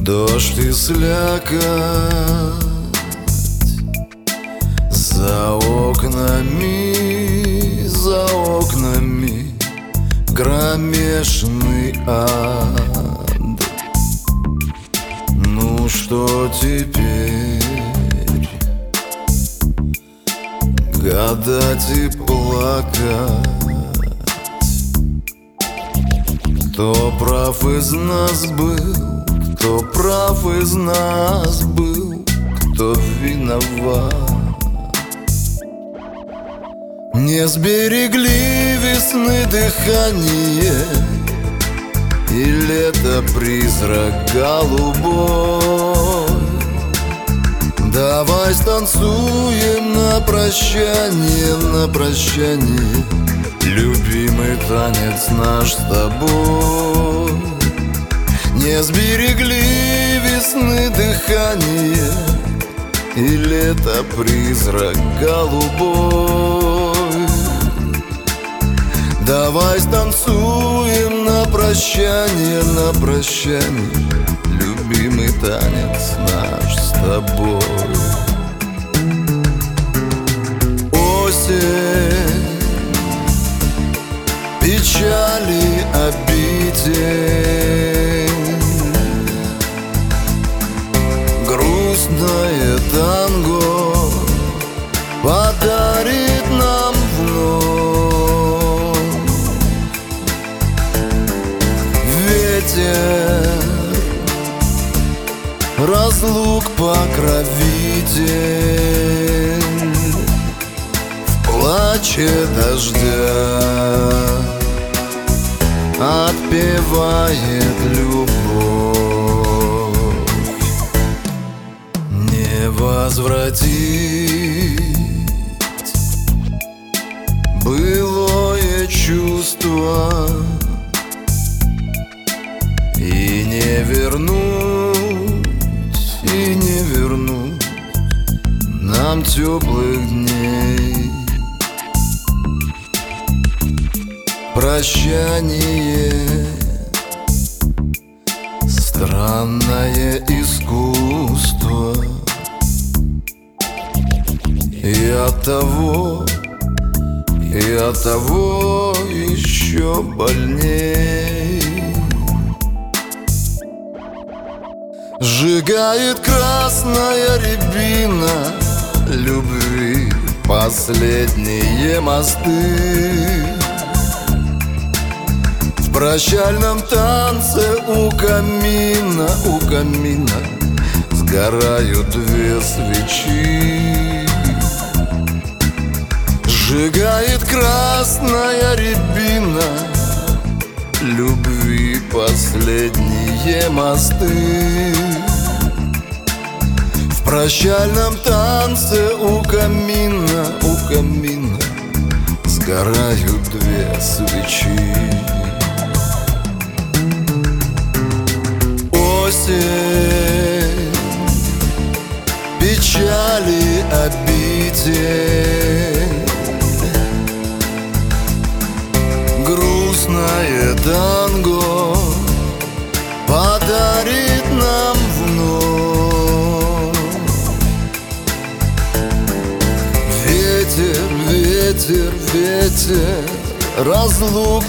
Дождь и слякоть за окнами кромешный ад. Ну что теперь? Гадать и плакать. Кто прав из нас был? Кто прав из нас был? Кто виноват? Не сберегли весны дыхание и лето призрак голубой. Давай станцуем на прощание, любимый танец наш с тобой. Не сберегли весны дыхание и лето призрак голубой. Давай станцуем на прощание, любимый танец наш с тобой. Осень, печали, обидель, грустное танго подарит нам вновь. Ветер разлук покровитель, в плаче дождя отпевает любовь. Не возвратить былое чувство и не вернуть нам теплых дней. Прощание — странное искусство, и от того еще больней. Сжигает красная рябина любви последние мосты. В прощальном танце у камина сгорают две свечи. Сжигает красная рябина любви последние мосты. В прощальном танце у камина сгорают две свечи. Осень, печали, обидель, грустное танго подарит нам вновь. Ветер, разлук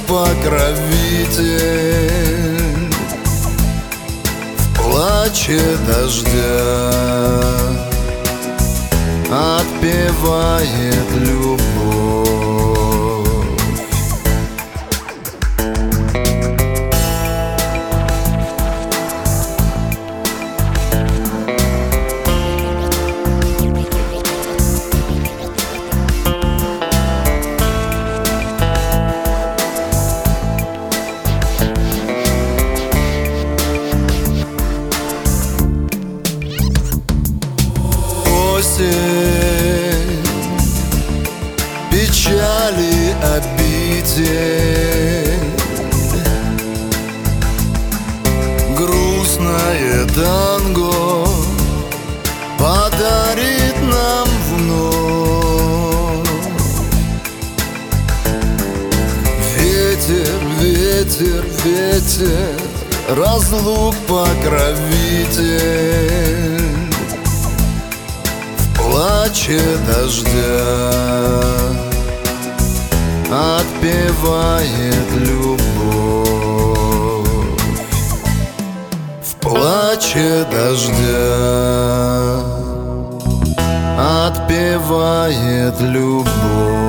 покровитель, в плаче дождя отпевает любовь. Осень, печали, обидель, грустное танго подарит нам вновь. Ветер, разлук покровитель, в плаче дождя отпевает любовь, в плаче дождя отпевает любовь.